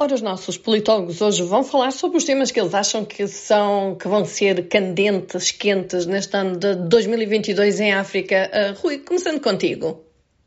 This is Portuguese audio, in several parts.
Ora, os nossos politólogos hoje vão falar sobre os temas que eles acham que vão ser candentes, quentes neste ano de 2022 em África. Rui, começando contigo.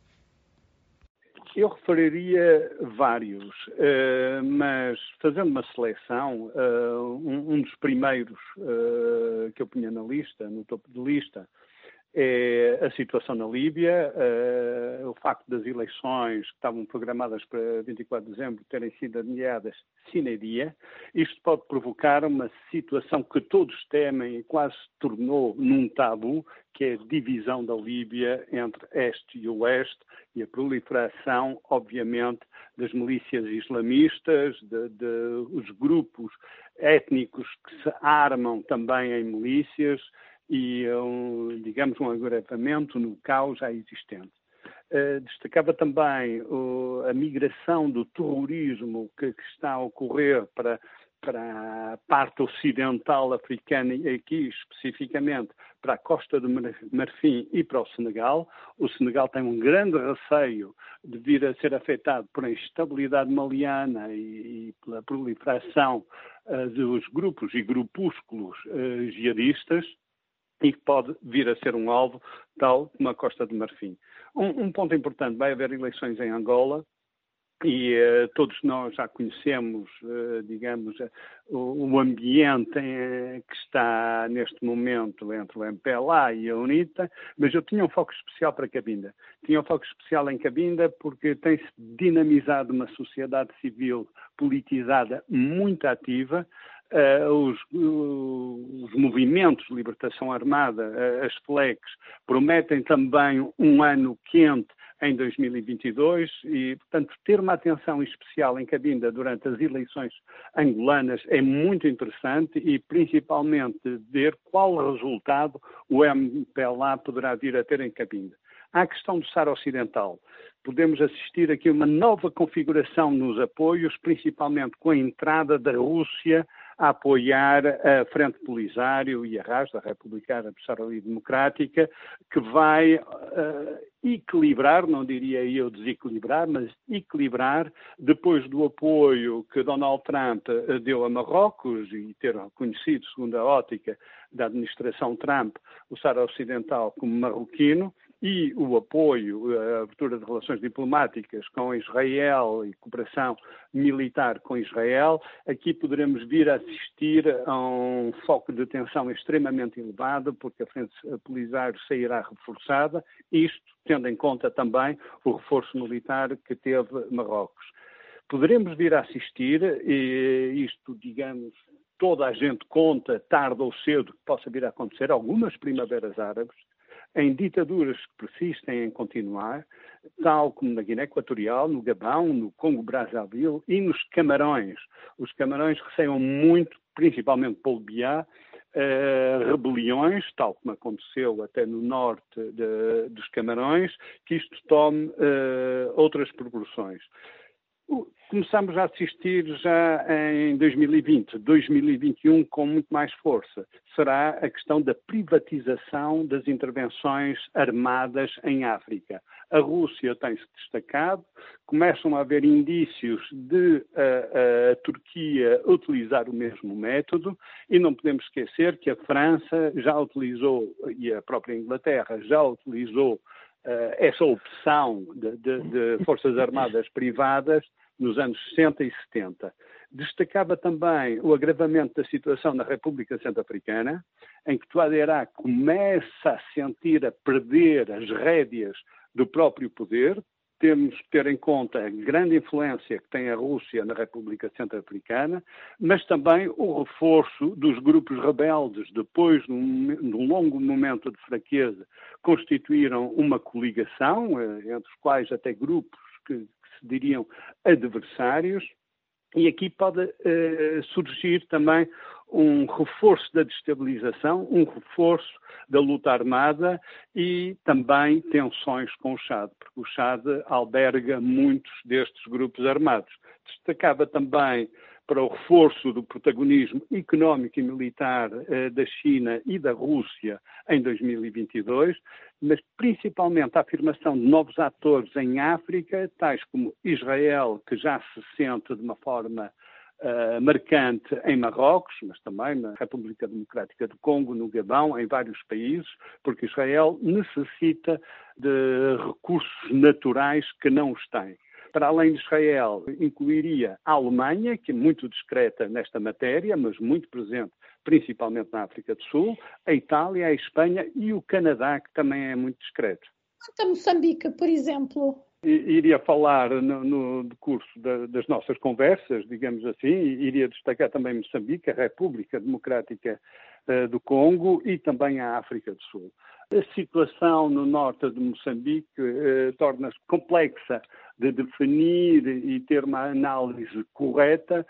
Eu referiria vários, mas fazendo uma seleção, um dos primeiros que eu punha na lista, no topo de lista, é a situação na Líbia, o facto das eleições que estavam programadas para 24 de dezembro terem sido adiadas sine die. Isto pode provocar uma situação que todos temem e quase se tornou num tabu, que é a divisão da Líbia entre este e oeste e a proliferação, obviamente, das milícias islamistas, os grupos étnicos que se armam também em milícias, e, digamos, um agravamento no caos já existente. Destacava também a migração do terrorismo que está a ocorrer para a parte ocidental africana e aqui especificamente para a Costa do Marfim e para o Senegal. O Senegal tem um grande receio de vir a ser afetado por instabilidade maliana e pela proliferação dos grupos e grupúsculos jihadistas, e que pode vir a ser um alvo tal como a Costa do Marfim. Um ponto importante, vai haver eleições em Angola e todos nós já conhecemos, digamos, o ambiente que está neste momento entre o MPLA e a UNITA, mas eu tinha um foco especial para Cabinda. Tinha um foco especial em Cabinda porque tem-se dinamizado uma sociedade civil politizada muito ativa. Os movimentos de libertação armada, as FLECs, prometem também um ano quente em 2022 e, portanto, ter uma atenção especial em Cabinda durante as eleições angolanas é muito interessante e, principalmente, ver qual resultado o MPLA poderá vir a ter em Cabinda. Há a questão do Saara Ocidental. Podemos assistir aqui a uma nova configuração nos apoios, principalmente com a entrada da Rússia a apoiar a Frente Polisário e a RAS, da República Árabe Saharaui Democrática, que vai equilibrar, não diria eu desequilibrar, mas equilibrar, depois do apoio que Donald Trump deu a Marrocos e ter reconhecido, segundo a ótica da administração Trump, o Saara Ocidental como marroquino, e o apoio, a abertura de relações diplomáticas com Israel e cooperação militar com Israel, aqui poderemos vir a assistir a um foco de tensão extremamente elevado, porque a Frente Polisário sairá reforçada, isto tendo em conta também o reforço militar que teve Marrocos. Poderemos vir a assistir, e isto, digamos, toda a gente conta, tarde ou cedo, que possa vir a acontecer, algumas primaveras árabes, em ditaduras que persistem em continuar, tal como na Guiné Equatorial, no Gabão, no Congo-Brazzaville e nos Camarões. Os Camarões receiam muito, principalmente pelo Biá, rebeliões, tal como aconteceu até no norte dos Camarões, que isto tome outras proporções. Começamos a assistir já em 2020, 2021 com muito mais força. Será a questão da privatização das intervenções armadas em África. A Rússia tem-se destacado, começam a haver indícios de a Turquia utilizar o mesmo método e não podemos esquecer que a França já utilizou, e a própria Inglaterra já utilizou essa opção de forças armadas privadas nos anos 60 e 70. Destacava também o agravamento da situação na República Centro-Africana, em que Touadéra começa a sentir a perder as rédeas do próprio poder. Temos que ter em conta a grande influência que tem a Rússia na República Centro-Africana, mas também o reforço dos grupos rebeldes, depois de um longo momento de fraqueza, constituíram uma coligação, entre os quais até grupos que se diriam adversários, e aqui pode surgir também um reforço da destabilização, um reforço da luta armada e também tensões com o Chad, porque o Chad alberga muitos destes grupos armados. Destacava também para o reforço do protagonismo económico e militar da China e da Rússia em 2022, mas principalmente a afirmação de novos atores em África, tais como Israel, que já se sente de uma forma marcante em Marrocos, mas também na República Democrática do Congo, no Gabão, em vários países, porque Israel necessita de recursos naturais que não os tem. Para além de Israel, incluiria a Alemanha, que é muito discreta nesta matéria, mas muito presente principalmente na África do Sul, a Itália, a Espanha e o Canadá, que também é muito discreto. Quanto a Moçambique, por exemplo? Iria falar no decurso das nossas conversas, digamos assim, iria destacar também Moçambique, a República Democrática do Congo e também a África do Sul. A situação no norte de Moçambique torna-se complexa de definir e ter uma análise correta,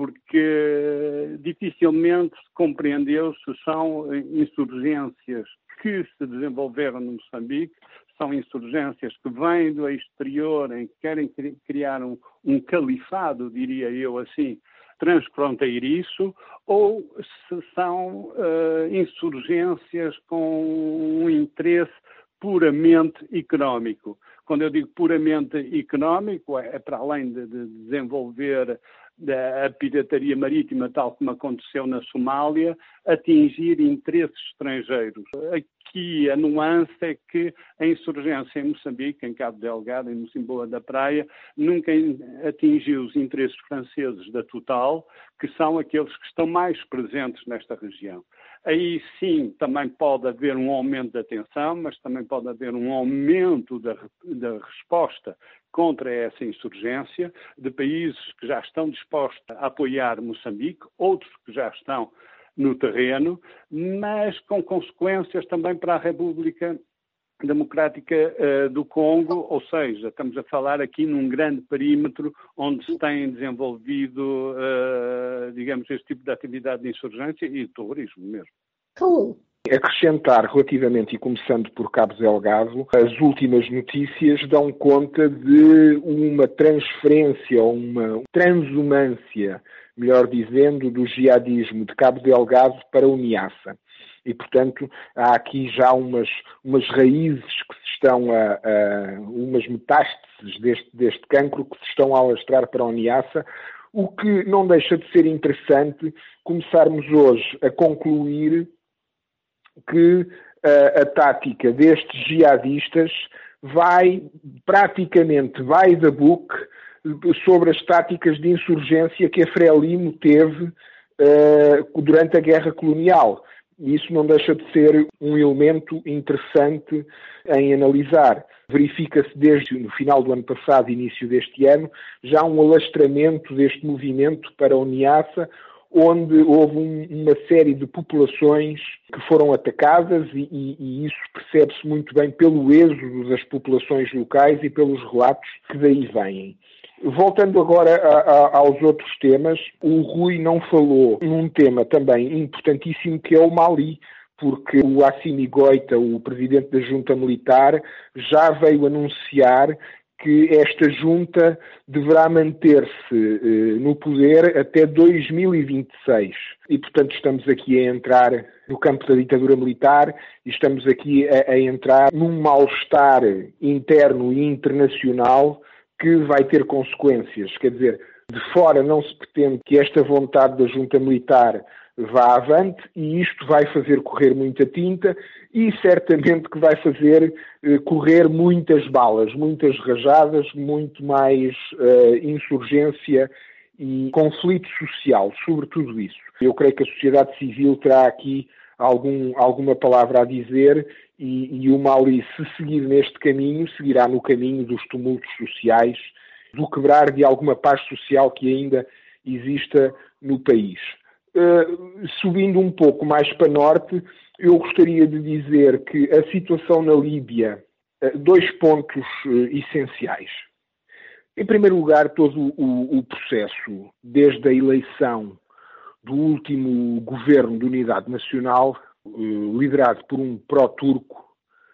porque dificilmente se compreendeu se são insurgências que se desenvolveram no Moçambique, são insurgências que vêm do exterior, em que querem criar um califado, diria eu assim, transfronteiriço, ou se são insurgências com um interesse puramente económico. Quando eu digo puramente económico, é para além de desenvolver a pirataria marítima, tal como aconteceu na Somália, atingir interesses estrangeiros. Aqui a nuance é que a insurgência em Moçambique, em Cabo Delgado, em Mocimboa da Praia, nunca atingiu os interesses franceses da Total, que são aqueles que estão mais presentes nesta região. Aí sim também pode haver um aumento da tensão, mas também pode haver um aumento da resposta contra essa insurgência, de países que já estão dispostos a apoiar Moçambique, outros que já estão no terreno, mas com consequências também para a República Democrática do Congo, ou seja, estamos a falar aqui num grande perímetro onde se tem desenvolvido, digamos, este tipo de atividade de insurgência e de terrorismo mesmo. Raul. Acrescentar relativamente, e começando por Cabo Delgado, as últimas notícias dão conta de uma transferência, ou uma transumância, melhor dizendo, do jihadismo de Cabo Delgado para o Niassa. E, portanto, há aqui já umas raízes que se estão umas metástases deste cancro que se estão a alastrar para o Niassa, o que não deixa de ser interessante começarmos hoje a concluir que a tática destes jihadistas vai praticamente by the book sobre as táticas de insurgência que a Frelimo teve durante a guerra colonial. E isso não deixa de ser um elemento interessante em analisar. Verifica-se desde no final do ano passado, início deste ano, já um alastramento deste movimento para o Niassa, onde houve uma série de populações que foram atacadas e isso percebe-se muito bem pelo êxodo das populações locais e pelos relatos que daí vêm. Voltando agora aos outros temas, o Rui não falou num tema também importantíssimo que é o Mali, porque o Assimi Goïta, o presidente da junta militar, já veio anunciar que esta junta deverá manter-se no poder até 2026. E, portanto, estamos aqui a entrar no campo da ditadura militar e estamos aqui a entrar num mal-estar interno e internacional que vai ter consequências. Quer dizer, de fora não se pretende que esta vontade da junta militar vá avante e isto vai fazer correr muita tinta e certamente que vai fazer correr muitas balas, muitas rajadas, muito mais insurgência e conflito social sobre tudo isso. Eu creio que a sociedade civil terá aqui alguma palavra a dizer e o Mali, se seguir neste caminho, seguirá no caminho dos tumultos sociais, do quebrar de alguma paz social que ainda exista no país. Subindo um pouco mais para norte, eu gostaria de dizer que a situação na Líbia, dois pontos essenciais. Em primeiro lugar, todo o processo, desde a eleição do último governo de unidade nacional, liderado por um pró-turco,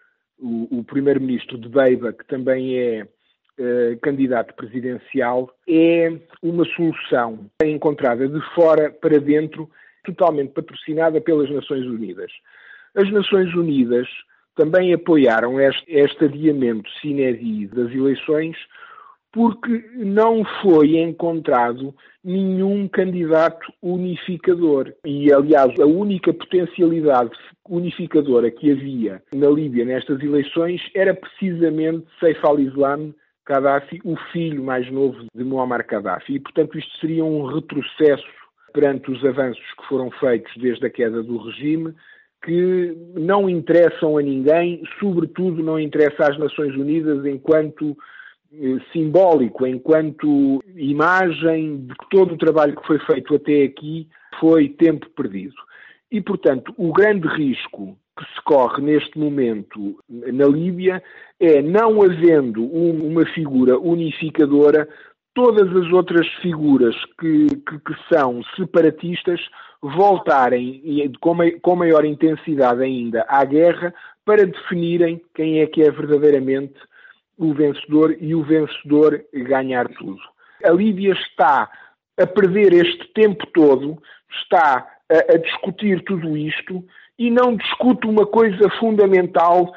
o primeiro-ministro de Dbeiba, que também é candidato presidencial, é uma solução encontrada de fora para dentro, totalmente patrocinada pelas Nações Unidas. As Nações Unidas também apoiaram este adiamento sine die das eleições porque não foi encontrado nenhum candidato unificador. E, aliás, a única potencialidade unificadora que havia na Líbia nestas eleições era precisamente Saif al-Islam Gaddafi, o filho mais novo de Muammar Gaddafi. E, portanto, isto seria um retrocesso perante os avanços que foram feitos desde a queda do regime, que não interessam a ninguém, sobretudo não interessa às Nações Unidas enquanto simbólico, enquanto imagem de que todo o trabalho que foi feito até aqui foi tempo perdido. E, portanto, o grande risco que se corre neste momento na Líbia é, não havendo uma figura unificadora, todas as outras figuras que são separatistas voltarem com maior intensidade ainda à guerra para definirem quem é que é verdadeiramente o vencedor e o vencedor ganhar tudo. A Líbia está a perder este tempo todo, está a discutir tudo isto e não discute uma coisa fundamental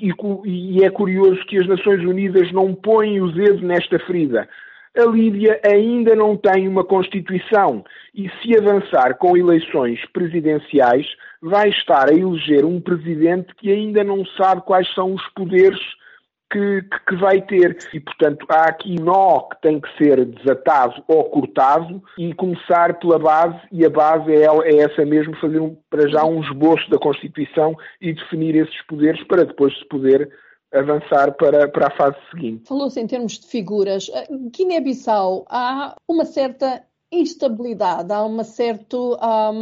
e é curioso que as Nações Unidas não põem o dedo nesta ferida. A Líbia ainda não tem uma Constituição e, se avançar com eleições presidenciais, vai estar a eleger um presidente que ainda não sabe quais são os poderes que vai ter. E, portanto, há aqui um nó que tem que ser desatado ou cortado e começar pela base, e a base é essa mesmo, fazer para já um esboço da Constituição e definir esses poderes para depois se poder avançar para a fase seguinte. Falou-se em termos de figuras. Guiné-Bissau, há uma certa instabilidade, há um certo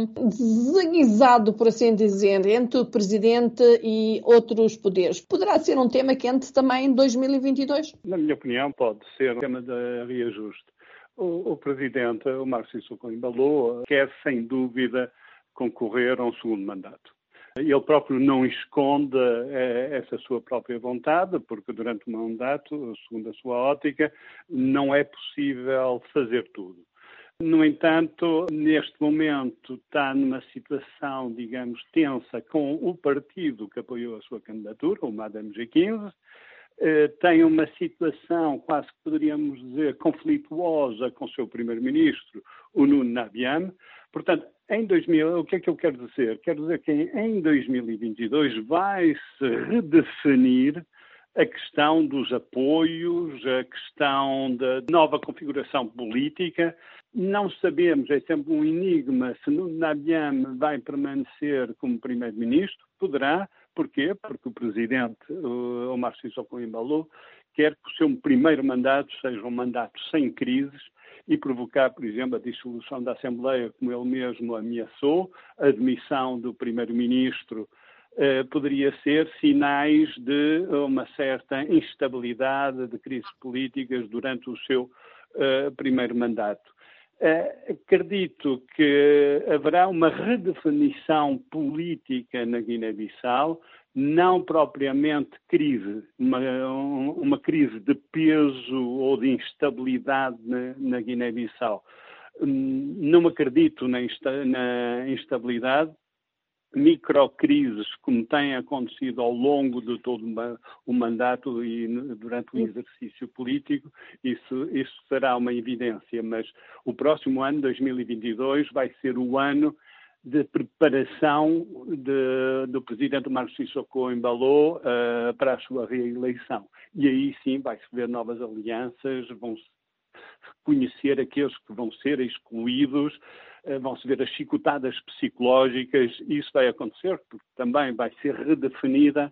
desaguisado, por assim dizer, entre o Presidente e outros poderes. Poderá ser um tema quente também em 2022? Na minha opinião, pode ser um tema de reajuste. O Presidente, o Márcio Sissoko Embaló, quer sem dúvida concorrer a um segundo mandato. Ele próprio não esconde essa sua própria vontade, porque durante o mandato, segundo a sua ótica, não é possível fazer tudo. No entanto, neste momento está numa situação, digamos, tensa com o partido que apoiou a sua candidatura, o MAD-MG15, tem uma situação, quase que poderíamos dizer, conflituosa com o seu primeiro-ministro, o Nuno Nabiam. Portanto, o que é que eu quero dizer? Quero dizer que em 2022 vai-se redefinir a questão dos apoios, a questão da nova configuração política. Não sabemos, é sempre um enigma, se Nuno Nabiam vai permanecer como primeiro-ministro. Poderá. Porquê? Porque o presidente, o Márcio Sissoko Embaló, quer que o seu primeiro mandato seja um mandato sem crises e provocar, por exemplo, a dissolução da Assembleia, como ele mesmo ameaçou, a demissão do primeiro-ministro, poderia ser sinais de uma certa instabilidade, de crises políticas durante o seu primeiro mandato. Acredito que haverá uma redefinição política na Guiné-Bissau, não propriamente crise, uma crise de peso ou de instabilidade na Guiné-Bissau. Não acredito na instabilidade. Microcrises, como tem acontecido ao longo de todo o mandato e durante o exercício político, isso será uma evidência. Mas o próximo ano, 2022, vai ser o ano de preparação do presidente Márcio Sissoko Embaló para a sua reeleição. E aí sim vai-se ver novas alianças, vão-se conhecer aqueles que vão ser excluídos, vão-se ver as chicotadas psicológicas. Isso vai acontecer porque também vai ser redefinida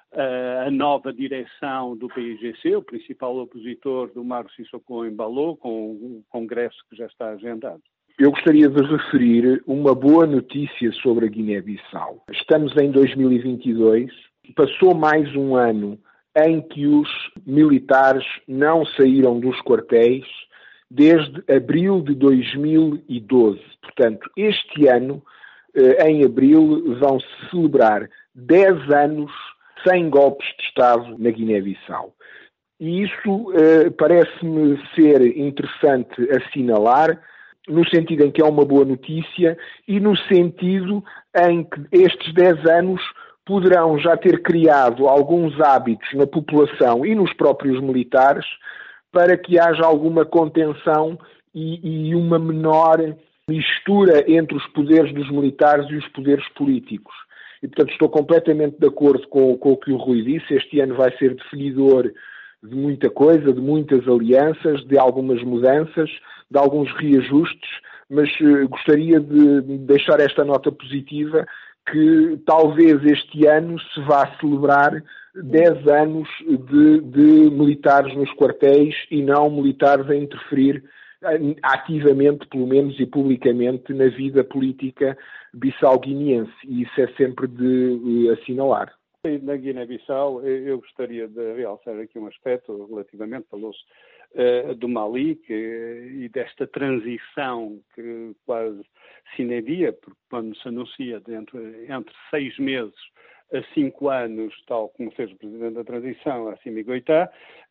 a nova direção do PIGC, o principal opositor do Márcio Sissoko Embaló, com o congresso que já está agendado. Eu gostaria de referir uma boa notícia sobre a Guiné-Bissau. Estamos em 2022, passou mais um ano em que os militares não saíram dos quartéis desde abril de 2012. Portanto, este ano, em abril, vão-se celebrar 10 anos sem golpes de Estado na Guiné-Bissau. E isso parece-me ser interessante assinalar, no sentido em que é uma boa notícia e no sentido em que estes 10 anos poderão já ter criado alguns hábitos na população e nos próprios militares para que haja alguma contenção e uma menor mistura entre os poderes dos militares e os poderes políticos. E, portanto, estou completamente de acordo com o que o Rui disse. Este ano vai ser definidor de muita coisa, de muitas alianças, de algumas mudanças, de alguns reajustes, mas gostaria de deixar esta nota positiva que talvez este ano se vá celebrar 10 anos de militares nos quartéis e não militares a interferir ativamente, pelo menos, e publicamente na vida política bissau-guineense. E isso é sempre de assinalar. Na Guiné-Bissau, eu gostaria de realçar aqui um aspecto relativamente, falou-se do Mali e desta transição que quase sine die, porque quando se anuncia entre 6 meses a 5 anos, tal como fez o Presidente da Transição, Assimi Goïta,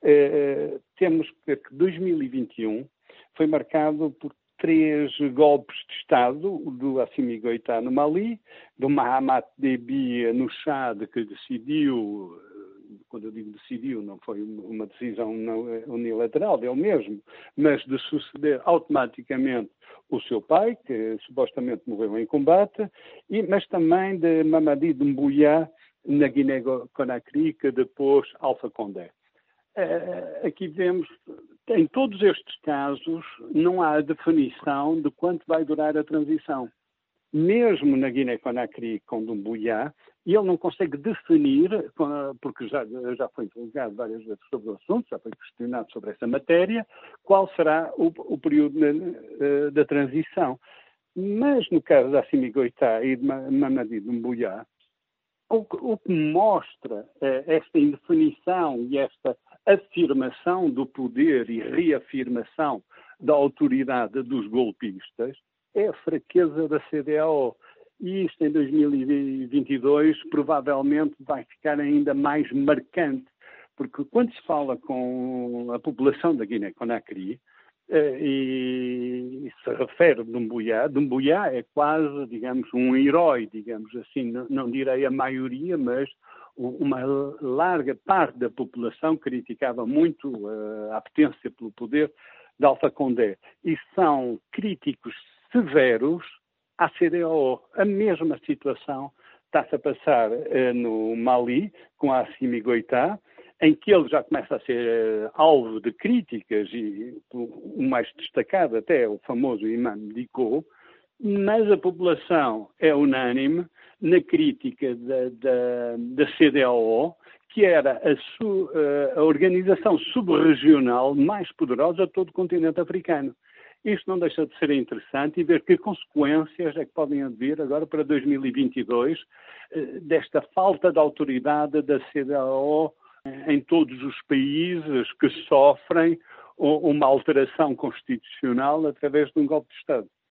temos que 2021 foi marcado por 3 golpes de Estado, do Assimi Goïta no Mali, do Mahamat Déby no Chad, que decidiu, quando eu digo decidiu, não foi uma decisão unilateral dele mesmo, mas de suceder automaticamente o seu pai, que supostamente morreu em combate, mas também de Mamadi Doumbouya na Guiné-Conakry, que depois Alpha Condé. Aqui vemos, em todos estes casos, não há definição de quanto vai durar a transição. Mesmo na Guiné-Conakry com Doumbouya, ele não consegue definir, porque já foi interrogado várias vezes sobre o assunto, já foi questionado sobre essa matéria, qual será o período da transição. Mas no caso da Assimi Goïta e de Mamadi Doumbouya, o que mostra esta indefinição e esta afirmação do poder e reafirmação da autoridade dos golpistas é a fraqueza da CEDEAO. E isto em 2022 provavelmente vai ficar ainda mais marcante, porque quando se fala com a população da Guiné-Conakry e se refere a Doumbouya é quase, digamos, um herói, digamos assim, não direi a maioria, mas uma larga parte da população criticava muito a apetência pelo poder de Alpha Condé e são críticos severos à CEDEAO. A mesma situação está-se a passar no Mali, com a Assimi Goïta, em que ele já começa a ser alvo de críticas, e o mais destacado até é o famoso Imam Dicko, mas a população é unânime na crítica da CEDEAO, que era a organização subregional mais poderosa de todo o continente africano. Isto não deixa de ser interessante e ver que consequências é que podem haver agora para 2022 desta falta de autoridade da CEDEAO em todos os países que sofrem uma alteração constitucional através de um golpe de Estado.